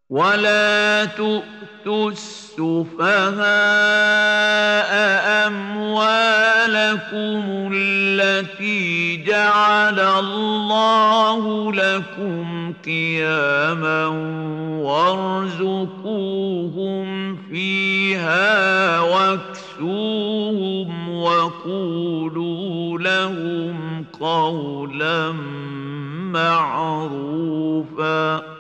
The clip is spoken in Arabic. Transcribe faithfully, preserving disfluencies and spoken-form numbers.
ولا تؤتوا السفهاء أموالكم التي جعل الله لكم قياما وارزقوهم فيها واكسوهم وقولوا لهم قولا معروفا